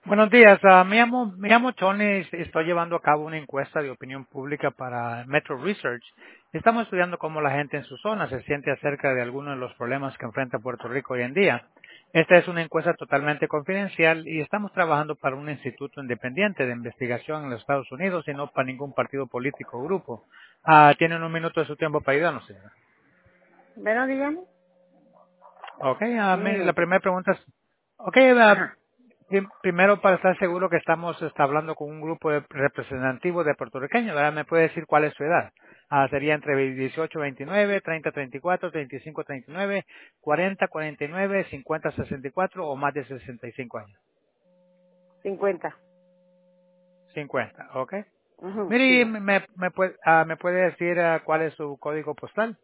Buenos días, me llamo Tony, estoy llevando a cabo una encuesta de opinión pública para Metro Research. Estamos estudiando cómo la gente en su zona se siente acerca de algunos de los problemas que enfrenta Puerto Rico hoy en día. Esta es una encuesta totalmente confidencial y estamos trabajando para un instituto independiente de investigación en los Estados Unidos y no para ningún partido político o grupo. ¿Tienen un minuto de su tiempo para ayudarnos, señora? Bueno, dígame. Ok, Un la minuto. primera pregunta es, ok, Ajá. primero, para estar seguro que estamos hablando con un grupo representativo de puertorriqueños, ¿verdad? ¿Me puede decir cuál es su edad? Sería entre 18 29, 30 34, 35 39, 40 49, 50 64 o más de 65 años. 50. 50, ok. Ujú, Mire, sí. ¿me puede decir cuál es su código postal?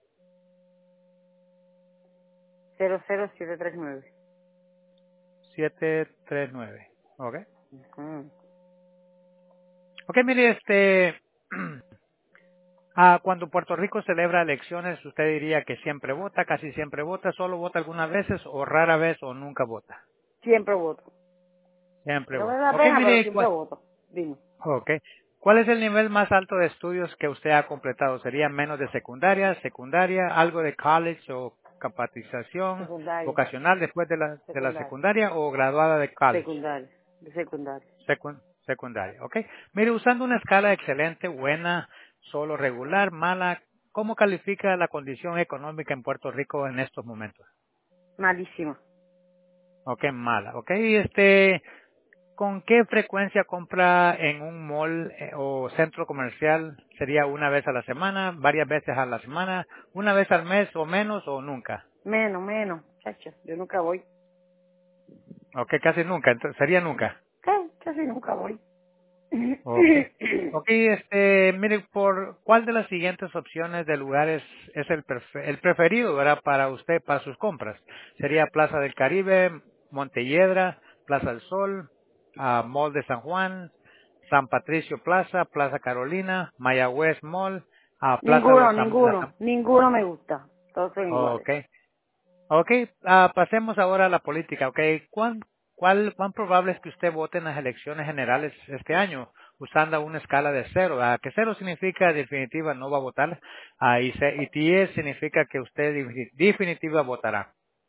00739. 739, ok. Ujú. Ok, mire, cuando Puerto Rico celebra elecciones, usted diría que siempre vota, casi siempre vota, solo vota algunas veces o rara vez o nunca vota. Siempre voto. Siempre Pero me vota. da Ok, pena, pero mire, siempre voto. Dime. okay. ¿Cuál es el nivel más alto de estudios que usted ha completado? ¿Sería menos de secundaria, algo de college o capacitación Secundaria. vocacional después de la Secundaria. secundaria o graduada de college? Secundaria. De secundaria. Secundaria, ok. Mire, usando una escala excelente, buena, solo regular, mala, ¿cómo califica la condición económica en Puerto Rico en estos momentos? Malísima. Ok, mala, ok. ¿Con qué frecuencia compra en un mall o centro comercial? ¿Sería una vez a la semana, varias veces a la semana, una vez al mes o menos o nunca? Menos, chacho. Yo nunca voy. Ok, casi nunca, entonces sería nunca. ¿Qué? Casi nunca voy. Okay. Okay, mire, ¿por cuál de las siguientes opciones de lugares es el preferido, ¿verdad? Para usted, para sus compras? Sería Plaza del Caribe, Montelledra, Plaza del Sol, Mall de San Juan, San Patricio Plaza, Plaza Carolina, Mayagüez Mall, Plaza Ninguno, ninguno. Ninguno me gusta. Todos son iguales. Okay. Okay, pasemos ahora a la política. Okay, ¿cuán probable es que usted vote en las elecciones generales este año usando una escala de cero? Que cero significa definitiva no va a votar y 10 significa que usted definitiva votará.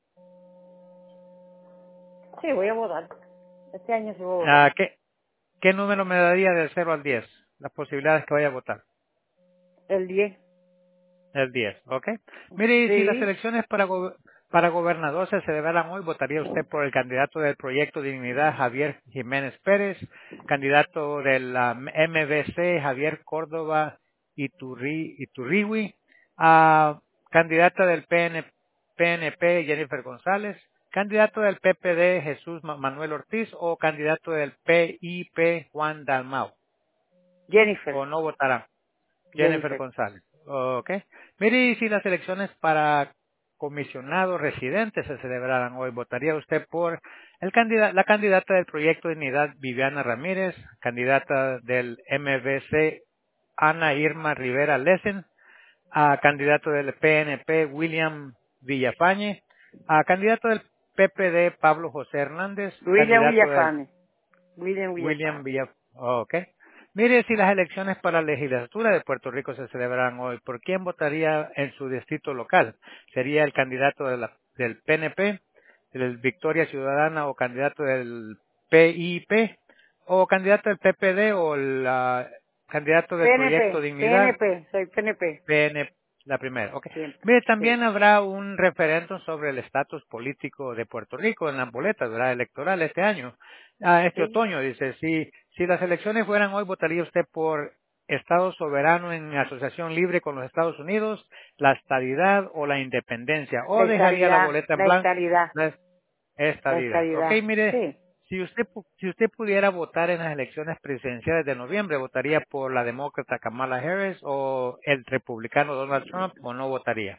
Sí, voy a votar. Este año sí voy a votar. ¿Qué número me daría del 0 al 10? Las posibilidades que vaya a votar. El 10. El 10, ¿ok? Mire, y si las Sí. elecciones para gobernador se celebran hoy, ¿votaría usted por el candidato del Proyecto Dignidad, Javier Jiménez Pérez, candidato de la MBC, Javier Córdoba Iturrigui, candidata del PNP, Jennifer González, candidato del PPD, Jesús Manuel Ortiz, o candidato del PIP, Juan Dalmau? Jennifer. ¿O no votará? Jennifer Jennifer. González. Ok. Mire, y si las elecciones para comisionados residentes se celebraran hoy, ¿votaría usted por la candidata del Proyecto de Dignidad, Viviana Ramírez, candidata del MBC, Ana Irma Rivera Lesen, candidato del PNP, William Villafañe, candidato del PPD, Pablo José Hernández, William candidato del Villafane. William William Villafane. Villa. Ok. Mire, si las elecciones para la legislatura de Puerto Rico se celebran hoy, ¿por quién votaría en su distrito local? ¿Sería el candidato del PNP, del Victoria Ciudadana o candidato del PIP? ¿O candidato del PPD o el candidato del Proyecto PNP. Dignidad? PNP. Soy PNP. PN, la primera, ok. Siempre. Mire, Sí. también habrá un referéndum sobre el estatus político de Puerto Rico en las boletas, ¿verdad? Electoral este año, este Sí. otoño, dice, si las elecciones fueran hoy, ¿votaría usted por Estado soberano en asociación libre con los Estados Unidos, la estadidad o la independencia? La ¿O dejaría la estabilidad. boleta en La blanco? estabilidad. La Estabilidad. Ok, estabilidad. mire, Sí. si usted pudiera votar en las elecciones presidenciales de noviembre, ¿votaría por la demócrata Kamala Harris o el republicano Donald Trump o no votaría?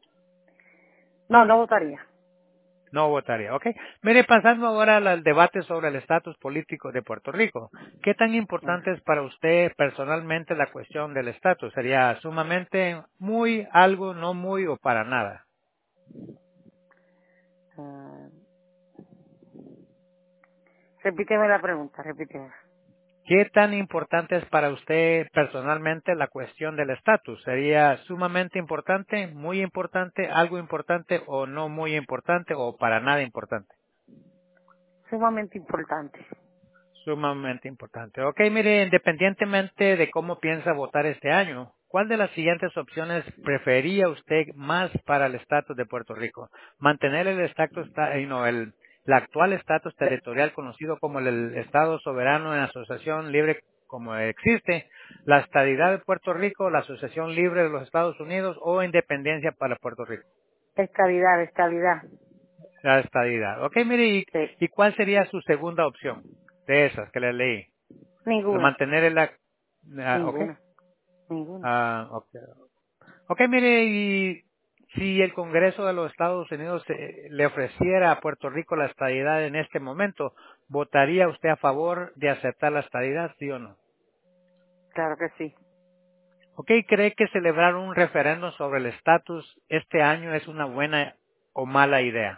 No, no votaría. No votaría, ok. Mire, pasando ahora al debate sobre el estatus político de Puerto Rico. ¿Qué tan importante es para usted personalmente la cuestión del estatus? ¿Sería sumamente muy, algo, no muy o para nada? Ah, Repíteme la pregunta, repíteme. ¿Qué tan importante es para usted personalmente la cuestión del estatus? ¿Sería sumamente importante, algo importante o no muy importante o para nada importante? Sumamente importante. Sumamente importante. Ok, mire, independientemente de cómo piensa votar este año, ¿cuál de las siguientes opciones prefería usted más para el estatus de Puerto Rico? Mantener el estatus, el actual estatus territorial conocido como el Estado soberano en asociación libre como existe, la estadidad de Puerto Rico, la asociación libre de los Estados Unidos o independencia para Puerto Rico. Estabilidad, estabilidad. La estadidad. Ok, mire, Sí. ¿y cuál sería su segunda opción de esas que le leí? Ninguna, Mantener el ok. ninguna, ninguna. Ok. Ok, mire, y si el Congreso de los Estados Unidos le ofreciera a Puerto Rico la estadidad en este momento, ¿votaría usted a favor de aceptar la estadidad, sí o no? Claro que sí. Ok, ¿cree que celebrar un referéndum sobre el estatus este año es una buena o mala idea?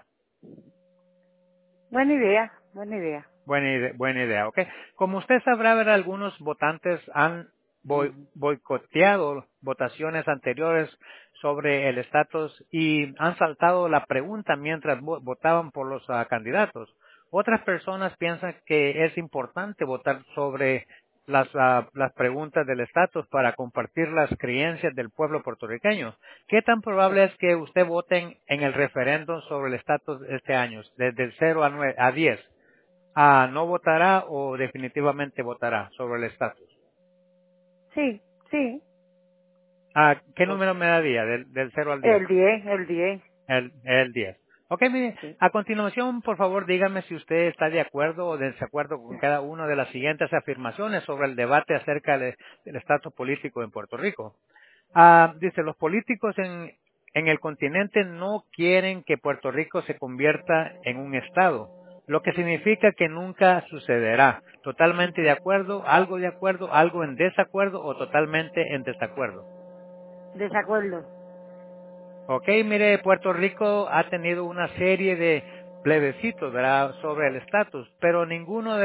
Buena idea, buena idea. Buena idea, ok. Como usted sabrá, ver algunos votantes han Ujú. boicoteado votaciones anteriores sobre el estatus y han saltado la pregunta mientras votaban por los candidatos. Otras personas piensan que es importante votar sobre las preguntas del estatus para compartir las creencias del pueblo puertorriqueño. ¿Qué tan probable es que usted vote en el referéndum sobre el estatus este año, desde el 0 a 10? ¿No votará o definitivamente votará sobre el estatus? Sí, sí. ¿Qué Pues, número me daría del 0 al 10? el 10. El 10. Ok, mire, Sí. a continuación, por favor, dígame si usted está de acuerdo o desacuerdo con cada una de las siguientes afirmaciones sobre el debate acerca del estatus político en Puerto Rico. Dice, los políticos en el continente no quieren que Puerto Rico se convierta en un estado, lo que significa que nunca sucederá. Totalmente de acuerdo, algo en desacuerdo o totalmente en desacuerdo. Desacuerdo. Ok, mire, Puerto Rico ha tenido una serie de plebiscitos, ¿verdad?, sobre el estatus, pero ninguno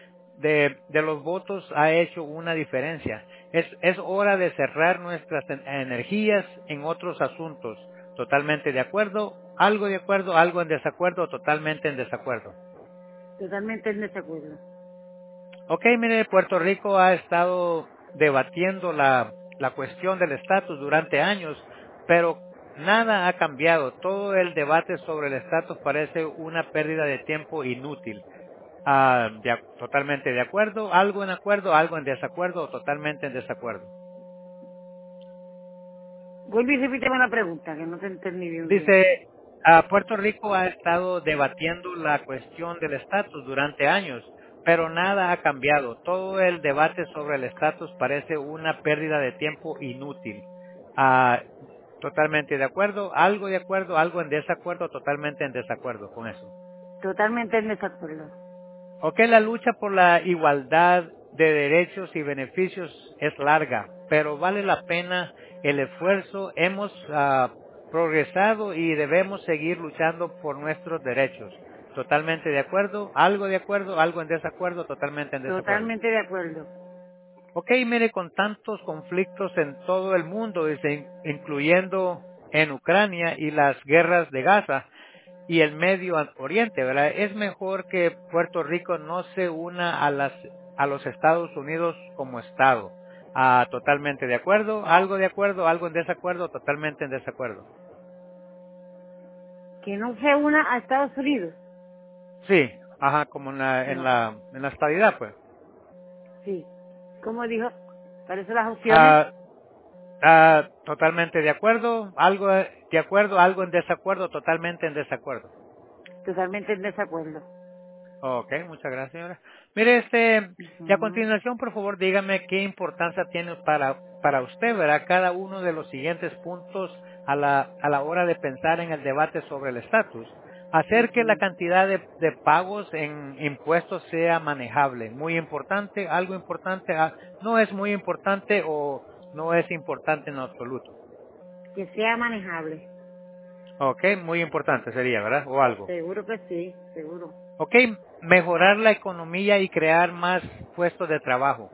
de los votos ha hecho una diferencia. Es hora de cerrar nuestras energías en otros asuntos. Totalmente de acuerdo, algo en desacuerdo, totalmente en desacuerdo. Totalmente en desacuerdo. Ok, mire, Puerto Rico ha estado debatiendo la cuestión del estatus durante años, pero nada ha cambiado. Todo el debate sobre el estatus parece una pérdida de tiempo inútil. Totalmente de acuerdo, algo en desacuerdo o totalmente en desacuerdo. Vuelve y repíteme la pregunta, que no te entendí bien bien. Dice, Puerto Rico ha estado debatiendo la cuestión del estatus durante años, pero nada ha cambiado. Todo el debate sobre el estatus parece una pérdida de tiempo inútil. Ah, Totalmente de acuerdo, algo en desacuerdo, totalmente en desacuerdo con eso. Totalmente en desacuerdo. Ok, la lucha por la igualdad de derechos y beneficios es larga, pero vale la pena el esfuerzo. Hemos progresado y debemos seguir luchando por nuestros derechos. Totalmente de acuerdo, algo en desacuerdo, totalmente en desacuerdo. Totalmente de acuerdo. Ok, mire, con tantos conflictos en todo el mundo, incluyendo en Ucrania y las guerras de Gaza, y el Medio Oriente, ¿verdad? Es mejor que Puerto Rico no se una a los Estados Unidos como Estado. Totalmente de acuerdo, algo en desacuerdo, totalmente en desacuerdo. Que no se una a Estados Unidos. Sí, ajá, como No. en la estabilidad, pues. Sí. ¿Cómo dijo? ¿Cuáles son las opciones? Ah, Totalmente de acuerdo, algo en desacuerdo, totalmente en desacuerdo. Totalmente en desacuerdo. Ok, muchas gracias, señora. Mire, y a Ujú. continuación, por favor, dígame qué importancia tiene para usted, ¿verdad? Cada uno de los siguientes puntos a la hora de pensar en el debate sobre el estatus. Hacer que la Ujú. cantidad de pagos en impuestos sea manejable. Muy importante, algo importante, no es muy importante o no es importante en absoluto. Que sea manejable. Ok, muy importante sería, ¿verdad? O algo. Seguro que sí, seguro. Ok, Mejorar la economía y crear más puestos de trabajo.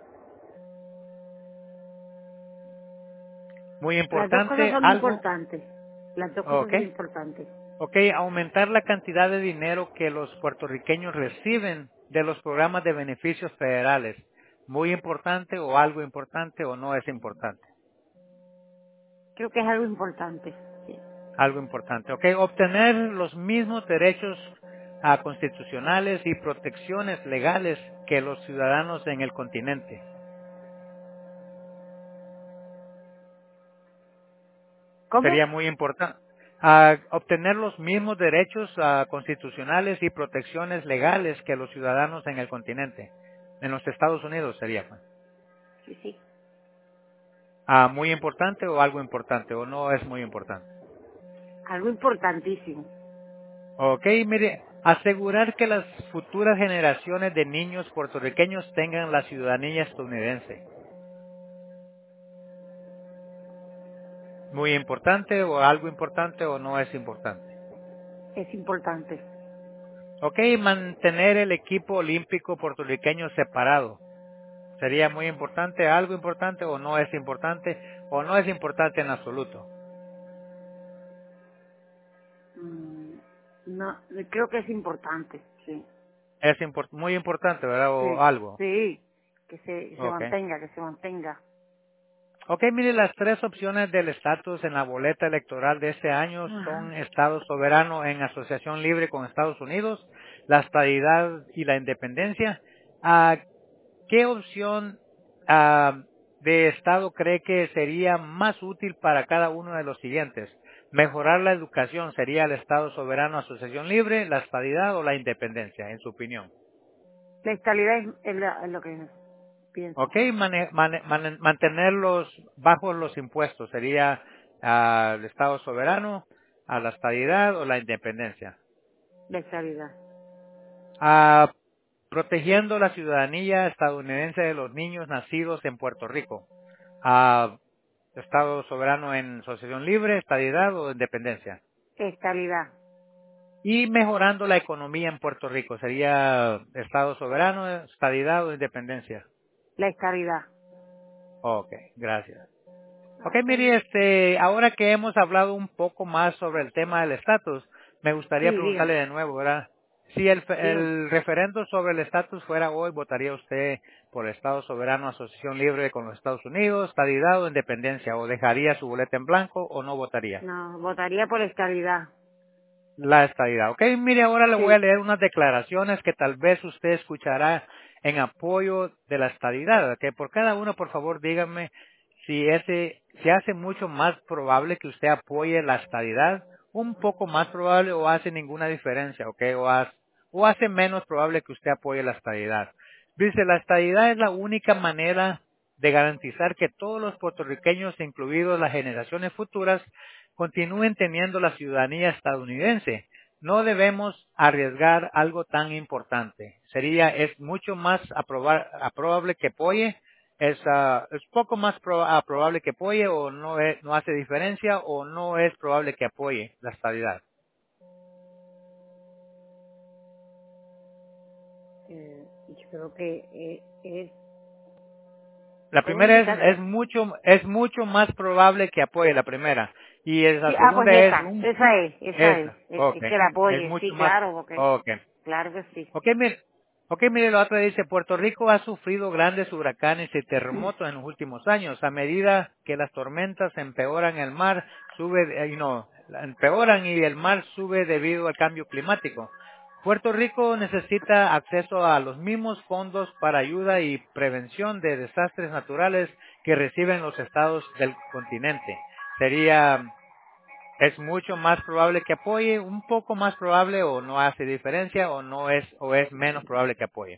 Muy Las dos cosas importante, son algo, importantes. Las dos cosas ok, son importantes. ok, aumentar la cantidad de dinero que los puertorriqueños reciben de los programas de beneficios federales. Muy importante o algo importante o no es importante. Creo que es algo importante. Sí. Algo importante, ok, obtener los mismos derechos constitucionales y protecciones legales que los ciudadanos en el continente. ¿Cómo? Sería muy importante. Obtener los mismos derechos constitucionales y protecciones legales que los ciudadanos en el continente. En los Estados Unidos sería. Pues. Sí, sí. Muy importante o algo importante o no es muy importante. Algo importantísimo. Ok, mire, asegurar que las futuras generaciones de niños puertorriqueños tengan la ciudadanía estadounidense. Muy importante o algo importante o no es importante. Es importante. Ok, mantener el equipo olímpico puertorriqueño separado. Sería muy importante, algo importante o no es importante en absoluto. Mm, no, creo que es importante. Sí. Es muy importante, ¿verdad? O Sí. algo. Sí. Que se Ok. mantenga, que se mantenga. Ok, mire, las tres opciones del estatus en la boleta electoral de este año Ajá. son Estado soberano en asociación libre con Estados Unidos, la estadidad y la independencia. Ah, ¿Qué opción de Estado cree que sería más útil para cada uno de los siguientes? Mejorar la educación sería el Estado soberano, asociación libre, la estadidad o la independencia, en su opinión. La estabilidad es lo que pienso. Ok, mantenerlos bajo los impuestos sería el Estado soberano, a la estadidad o la independencia. La estabilidad. Ah, Protegiendo la ciudadanía estadounidense de los niños nacidos en Puerto Rico. Ah, Estado soberano en asociación libre, estadidad o independencia. Estabilidad. Y mejorando la economía en Puerto Rico. Sería Estado soberano, estadidad o independencia. La estabilidad. Ok, gracias. Ok, Ok. mire, ahora que hemos hablado un poco más sobre el tema del estatus, me Sí, gustaría preguntarle dígame. de nuevo, ¿verdad? Si Dígame. el referendo sobre el estatus fuera hoy, ¿votaría usted por Estado soberano, asociación libre con los Estados Unidos, estadidad o independencia? ¿O dejaría su boleta en blanco o no votaría? No, votaría por estabilidad. La estadidad. Ok, mire, ahora le voy a Sí. leer unas declaraciones que tal vez usted escuchará en apoyo de la estadidad. Que por cada uno, por favor, dígame si hace mucho más probable que usted apoye la estadidad, un poco más probable o hace ninguna diferencia, ok, o hace menos probable que usted apoye la estadidad. Dice, la estadidad es la única manera de garantizar que todos los puertorriqueños, incluidos las generaciones futuras, continúen teniendo la ciudadanía estadounidense. No debemos arriesgar algo tan importante. Es mucho más probable que apoye, es poco más probable que apoye o no hace diferencia o no es probable que apoye la estabilidad. Yo creo que La puedo primera indicar. es mucho más probable que apoye la primera y Sí, la pues segunda es esa es. Es que la es apoye, mucho sí, más, claro, porque, okay. claro que sí. Ok, mire, la otra dice, Puerto Rico ha sufrido grandes huracanes y terremotos en los últimos años. A medida que las tormentas empeoran, empeoran y el mar sube debido al cambio climático. Puerto Rico necesita acceso a los mismos fondos para ayuda y prevención de desastres naturales que reciben los estados del continente. Es mucho más probable que apoye, un poco más probable o no hace diferencia o es menos probable que apoye.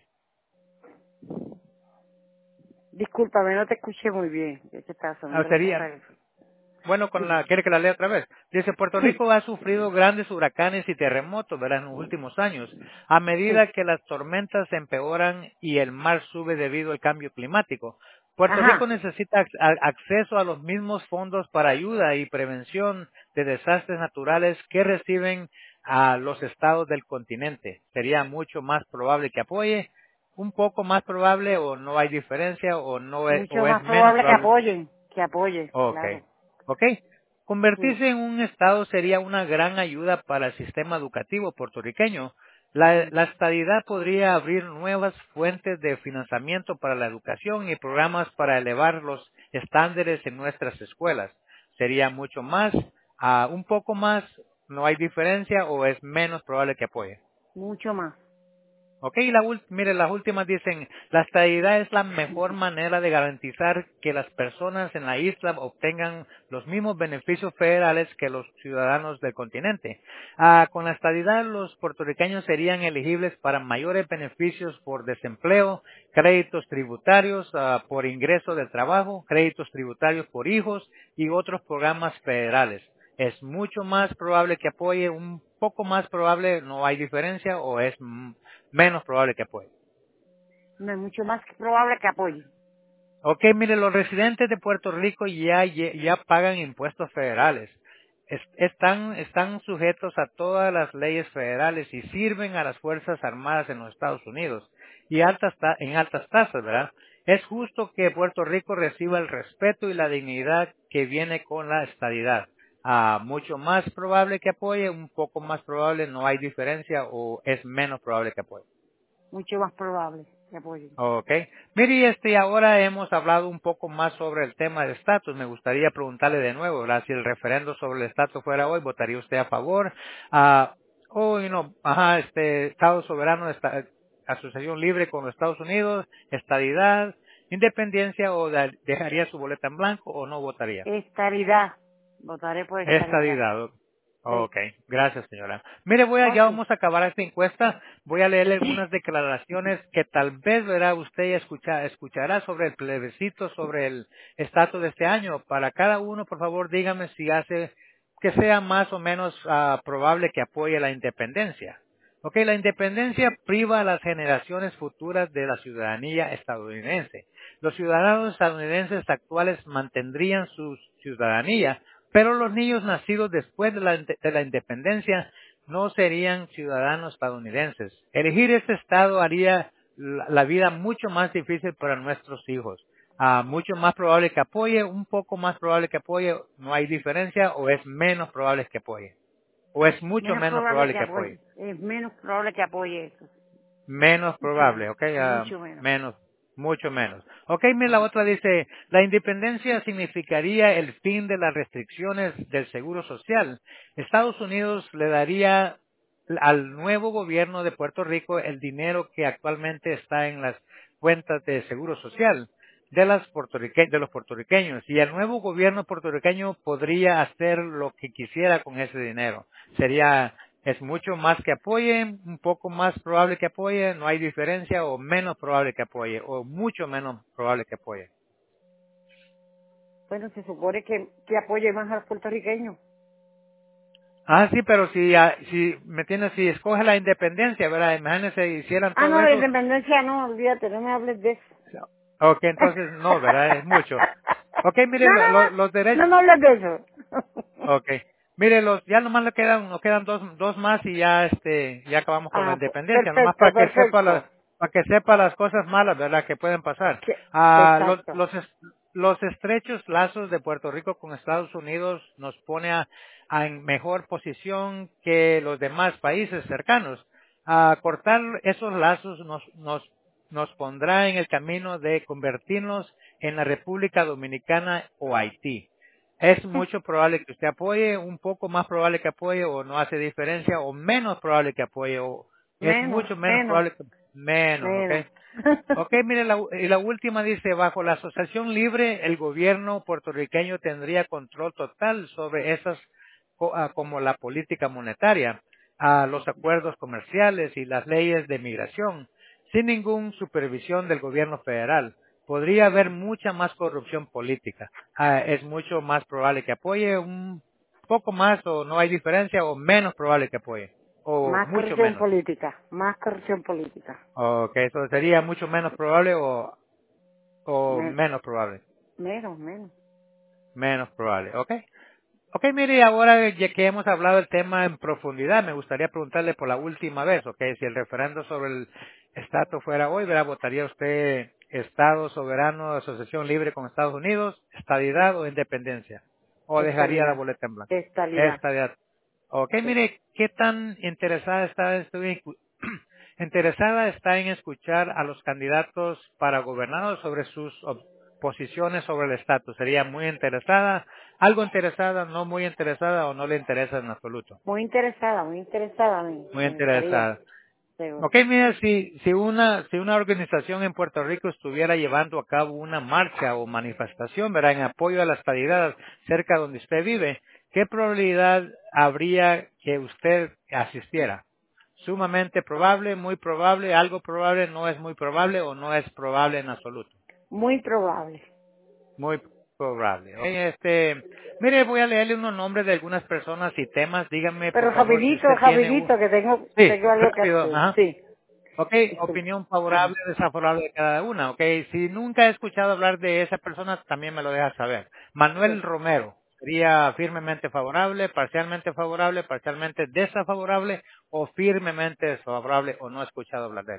Discúlpame, no te escuché muy bien. Es que estaba sonando el Sería, teléfono. bueno, Dime. ¿quiere que la lea otra vez? Dice, Puerto Sí, Rico ha sufrido grandes huracanes y terremotos, ¿verdad? En los últimos años. A medida sí. que las tormentas empeoran y el mar sube debido al cambio climático. Puerto Rico Ajá. necesita acceso a los mismos fondos para ayuda y prevención de desastres naturales que reciben a los estados del continente. ¿Sería mucho más probable que apoye? ¿Un poco más probable o no hay diferencia o no es, Mucho o es más menos probable probable? que apoye, Ok. claro. Ok. Sí, Convertirse en un estado sería una gran ayuda para el sistema educativo puertorriqueño. La estadidad podría abrir nuevas fuentes de financiamiento para la educación y programas para elevar los estándares en nuestras escuelas. Sería mucho más, un poco más, no hay diferencia o es menos probable que apoye. mucho más. Ok, mire, las últimas dicen, la estadidad es la mejor manera de garantizar que las personas en la isla obtengan los mismos beneficios federales que los ciudadanos del continente. Con la estadidad, los puertorriqueños serían elegibles para mayores beneficios por desempleo, créditos tributarios por ingreso del trabajo, créditos tributarios por hijos y otros programas federales. Es mucho más probable que apoye, un poco más probable, no hay diferencia, o es menos probable que apoye. No es mucho más que probable que apoye. Ok, mire, los residentes de Puerto Rico ya pagan impuestos federales. Están sujetos a todas las leyes federales y sirven a las Fuerzas Armadas en los Estados Unidos y en altas tasas, ¿verdad? Es justo que Puerto Rico reciba el respeto y la dignidad que viene con la estadidad. Mucho más probable que apoye, un poco más probable, no hay diferencia o es menos probable que apoye. Mucho más probable que apoye. Okay. Mire, ahora hemos hablado un poco más sobre el tema de estatus. Me gustaría preguntarle de nuevo, ¿verdad? Si el referendo sobre el estatus fuera hoy, ¿votaría usted a favor? Estado soberano, asociación libre con los Estados Unidos, estadidad, independencia, o dejaría su boleta en blanco o no votaría. Estabilidad. Votaré por estabilidad. Estabilidad. Sí. Ok, gracias señora. Mire, ya Ok. vamos a acabar esta encuesta. Voy a leerle algunas declaraciones que tal vez verá usted y escuchará sobre el plebiscito, sobre el estatus de este año. Para cada uno, por favor, dígame si hace que sea más o menos probable que apoye la independencia. Ok, la independencia priva a las generaciones futuras de la ciudadanía estadounidense. Los ciudadanos estadounidenses actuales mantendrían su ciudadanía, pero los niños nacidos después de la independencia no serían ciudadanos estadounidenses. Elegir este estado haría la vida mucho más difícil para nuestros hijos. Mucho más probable que apoye, un poco más probable que apoye, no hay diferencia, o es menos probable que apoye, o es mucho Menos menos probable probable que que apoye. apoye. Es menos probable que apoye eso. Menos Mucho menos. probable, ¿ok? Mucho menos. Menos, mucho menos. Ok, mira, la otra dice, la independencia significaría el fin de las restricciones del seguro social. Estados Unidos le daría al nuevo gobierno de Puerto Rico el dinero que actualmente está en las cuentas de seguro social de los puertorriqueños, y el nuevo gobierno puertorriqueño podría hacer lo que quisiera con ese dinero. Es mucho más que apoye, un poco más probable que apoye, no hay diferencia, o menos probable que apoye, o mucho menos probable que apoye. Bueno, se supone que apoye más a los puertorriqueños. Sí, pero si escoge la independencia, ¿verdad? Imagínense, hicieran Ah, todo no, de eso. independencia no, olvídate, no me hables de eso. Ok, entonces no, ¿verdad? Es mucho. Ok, mire, No, no, los no, no derechos. me hables de eso. Okay. Mire, ya nomás nos quedan dos más y ya acabamos con la Ah, independencia, nomás perfecto, perfecto. para que sepa las cosas malas, ¿verdad?, que pueden pasar. Sí, Ah, exacto. los estrechos lazos de Puerto Rico con Estados Unidos nos pone en mejor posición que los demás países cercanos. Cortar esos lazos nos pondrá en el camino de convertirnos en la República Dominicana o Haití. Es mucho probable que usted apoye, un poco más probable que apoye, o no hace diferencia, o menos probable que apoye, o es Menos, mucho menos menos, probable que menos, ¿ok? menos. Ok, mire, y la última dice, bajo la asociación libre, el gobierno puertorriqueño tendría control total sobre esas, como la política monetaria, los acuerdos comerciales y las leyes de migración, sin ninguna supervisión del gobierno federal. Podría haber mucha más corrupción política. Es mucho más probable que apoye, un poco más, o no hay diferencia, o menos probable que apoye, o Más mucho corrupción menos. política, más corrupción política. Ok, eso sería mucho menos probable, o Me- menos probable. menos, menos. Menos probable, ok. Ok, mire, ahora ya que hemos hablado del tema en profundidad, me gustaría preguntarle por la última vez, ok, si el referendo sobre el estatus fuera hoy, ¿verdad? ¿Votaría usted Estado soberano, asociación libre con Estados Unidos, estadidad o independencia? ¿O dejaría la Estabilidad. boleta en blanco? Estabilidad. Estadidad. Ok, Sí. mire, ¿qué tan interesada está en escuchar a los candidatos para gobernador sobre sus posiciones sobre el estatus? ¿Sería muy interesada, algo interesada, no muy interesada o no le interesa en absoluto? Muy interesada Muy me gustaría. interesada. Seguro. Ok, mira, si una organización en Puerto Rico estuviera llevando a cabo una marcha o manifestación, ¿verdad?, en apoyo a la estadidad cerca donde usted vive, ¿qué probabilidad habría que usted asistiera? Sumamente probable, muy probable, algo probable, no es muy probable o no es probable en absoluto. Muy probable. Muy probable. Ok, mire, voy a leerle unos nombres de algunas personas y temas. Dígame, Pero por favor, si usted tiene un... rapidito, que Sí, tengo algo que rápido, hacer. ajá. Sí. Ok, Disculpe. opinión Ajá. favorable, desfavorable de cada una. Ok, si nunca he escuchado hablar de esa persona, también me lo deja saber. Manuel Sí. Romero, ¿sería firmemente favorable, parcialmente desfavorable o firmemente desfavorable o no he escuchado hablar de él?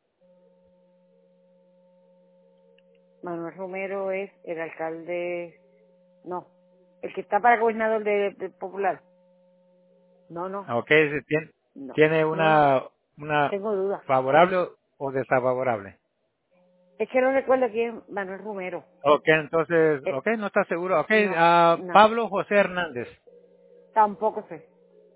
Manuel Romero es el alcalde. No. El que está para gobernador de Popular. No, no. Ok, si No. tiene No. una Tengo dudas. favorable o desfavorable. Es que no recuerdo quién es Manuel Romero. Ok, entonces, Eh, ok, no está seguro. Ok, no. No. Pablo José Hernández, Tampoco sé.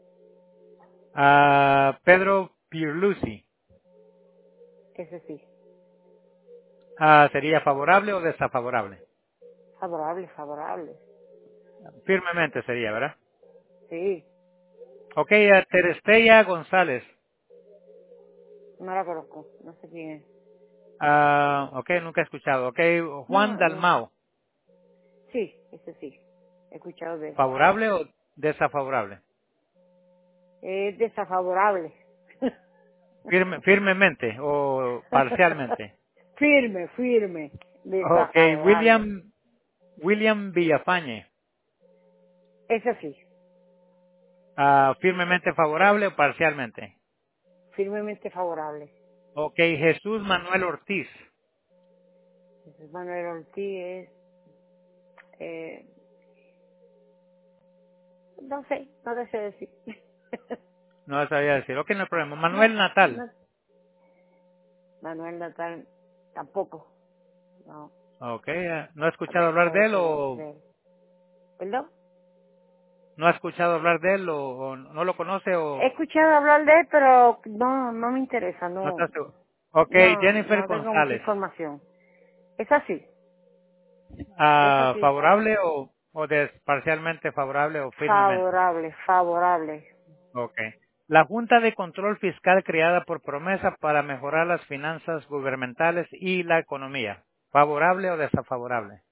Pedro Pierluisi. Ese sí. ¿Sería favorable o desfavorable? Favorable, favorable. Firmemente sería, ¿verdad? Sí. Ok, Terestella González. No la conozco. No sé quién es. Ok, nunca he escuchado. Ok, Juan No, no. Dalmao. Sí, ese sí. He escuchado de él. ¿Favorable o desfavorable? Es desafavorable. Firmemente o parcialmente. firme, firme. Ok, Desafavorable. William Villafañe. Ese sí. ¿Firmemente favorable o parcialmente? Firmemente favorable. Ok, Jesús Manuel Ortiz. Jesús Manuel Ortiz es... Eh, no sé, no te sé decir. No sabía decir. Ok, no hay problema. no, Manuel Natal. no. Manuel Natal tampoco. No, Ok, ¿no ha no escuchado te hablar puedo de él decir o de él. ¿Perdón? no ha escuchado hablar de él o no lo conoce He o escuchado hablar de él, pero no me interesa, no no, está seguro? Ok, Jennifer no tengo mucha González. información. Es así, ¿Favorable o parcialmente favorable o firmemente? favorable, favorable. Ok. La Junta de Control Fiscal creada por promesa para mejorar las finanzas gubernamentales y la economía. ¿Favorable o desfavorable?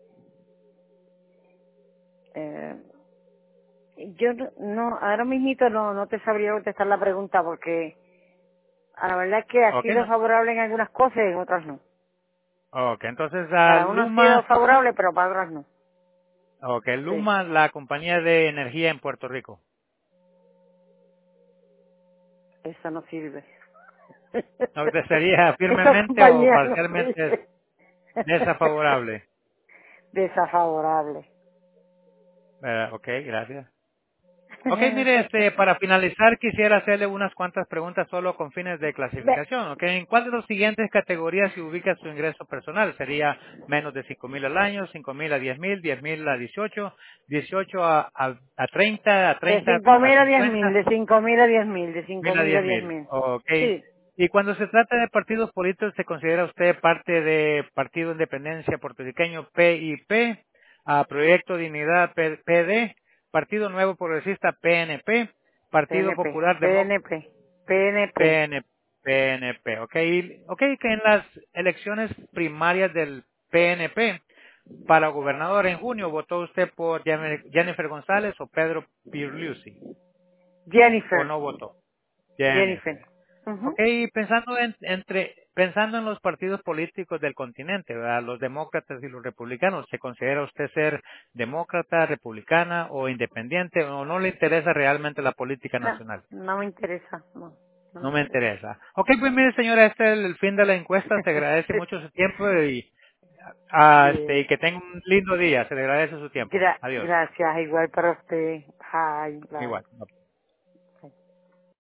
Eh, yo ahora mismito no te sabría contestar la pregunta porque a la verdad es que ha Ok, sido favorable en algunas cosas y en otras no. ok, entonces Para uno ha sido Luma, favorable, pero para otras no. ok, Sí, Luma, la compañía de energía en Puerto Rico. eso no sirve. Ok, ¿sería Esa firmemente o compañía no parcialmente sirve. desfavorable? Desafavorable. Ok, gracias. Ok, mire, para finalizar quisiera hacerle unas cuantas preguntas solo con fines de Ve, clasificación. Ok, ¿en cuál de las siguientes categorías se ubica su ingreso personal? ¿Sería menos de 5,000 al año, 5,000 a 10,000, 10,000 a 18, 18 a 30, a de 30 5.000 a a 10.000, 50, de 5.000 a 10.000, de cinco 1,000 a mil a 10,000? 10.000. Ok. Sí, Y cuando se trata de partidos políticos, ¿se considera usted parte de Partido Independencia Puertorriqueño PIP, a Proyecto Dignidad PD, Partido Nuevo Progresista PNP, Partido PNP, Popular Demócrata PNP, PNP. PNP? Ok, ok, que en las elecciones primarias del PNP para gobernador en junio, ¿votó usted por Jennifer González o Pedro Pierluisi? ¿O Jennifer, no votó? Jennifer. Jennifer. Ujú. Ok, pensando entre Pensando en los partidos políticos del continente, ¿verdad? Los demócratas y los republicanos, ¿se considera usted ser demócrata, republicana o independiente o no le interesa realmente la política No, nacional? no me interesa, no me No me interesa. interesa. Ok, pues mire señora, este es el fin de la encuesta, se agradece mucho su tiempo y Bien. que tenga un lindo día, se le agradece su tiempo. Adiós. Gracias, igual para usted. Bye, bye. Igual.